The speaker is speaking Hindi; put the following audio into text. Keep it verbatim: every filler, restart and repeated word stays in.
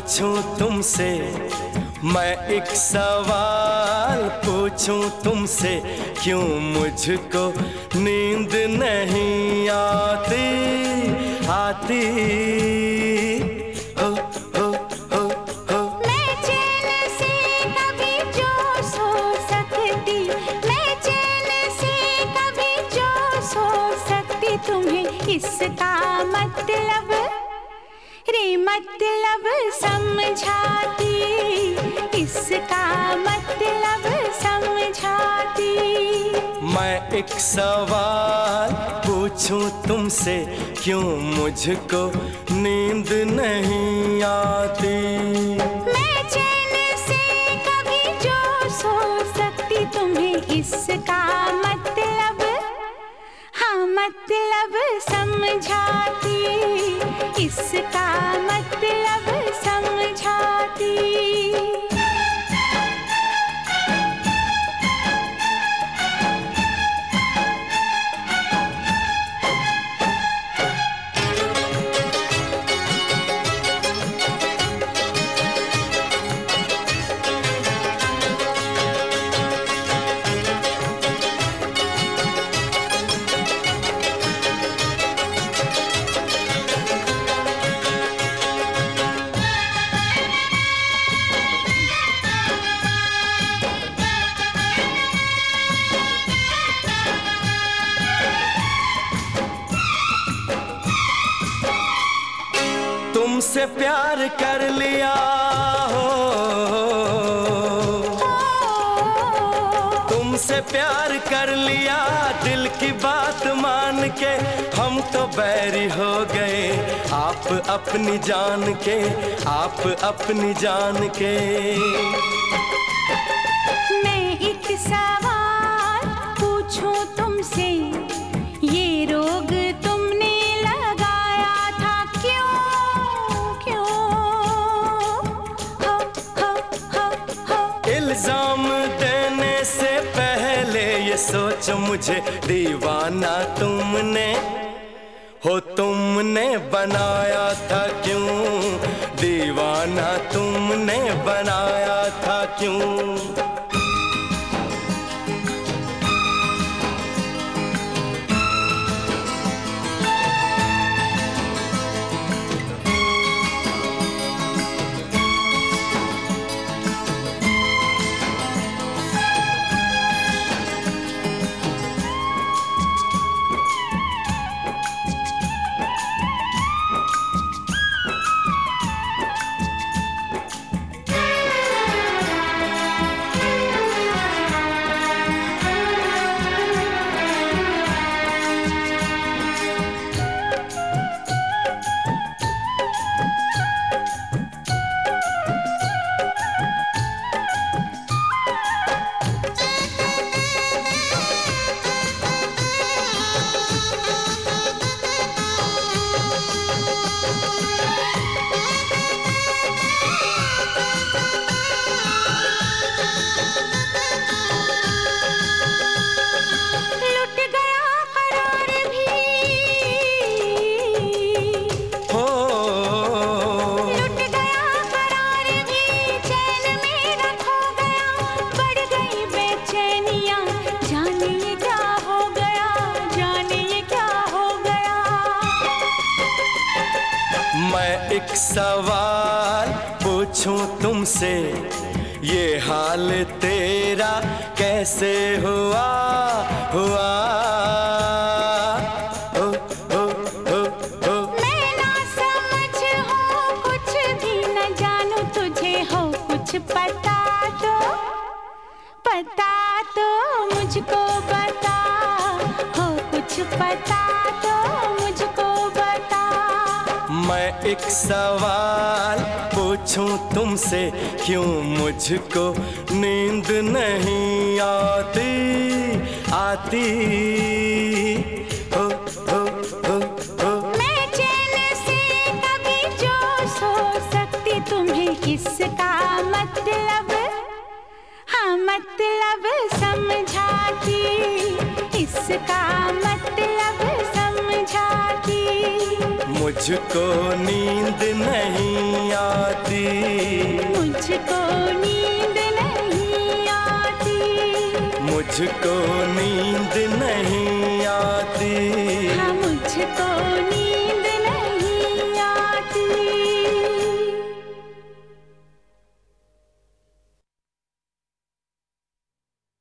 पूछूं तुमसे, मैं एक सवाल पूछूं तुमसे, क्यों मुझको नींद नहीं आती आती? हो हो हो हो मैं चैन से कभी जो सो सकती, मैं चैन से कभी जो सो सकती, तुम्हें इसका मतलब रे मतलब समझाती, इसका मतलब समझाती। मैं एक सवाल पूछूं तुमसे, क्यों मुझको नींद नहीं आती? मैं चैन से कभी जो सो सकती, तुम्हें इसका मतलब हाँ मतलब समझाती, इसका मतलब समझाती। तुमसे प्यार कर लिया हो, तुमसे प्यार कर लिया, दिल की बात मान के हम तो बैरी हो गए, आप अपनी जान के, आप अपनी जान के। मैं एक सवाल पूछूं तुमसे, ये रोग तुमने लगाया था क्यों क्यों? हो हो हो हो इल्जाम देने से पहले ये सोचो, मुझे दीवाना तुमने हो तुमने बनाया था क्यों? दीवाना तुमने बनाया था क्यों? मैं एक सवाल पूछूं तुमसे, ये हाल तेरा कैसे हुआ हुआ? ओ, ओ, ओ, ओ। मैं ना समझ हूँ, कुछ भी न जानू, तुझे हो कुछ पता तो पता तो मुझको बता, हो कुछ पता तो मुझको बता। मैं एक सवाल पूछूं तुमसे, क्यों मुझको नींद नहीं आती आती? हो हो हो हो मैं चैन से कभी जो सो सकती, तुम्हें इसका मतलब हाँ मतलब समझाती, इसका मतलब समझाती। मुझको नींद नहीं आती। मुझको नींद नहीं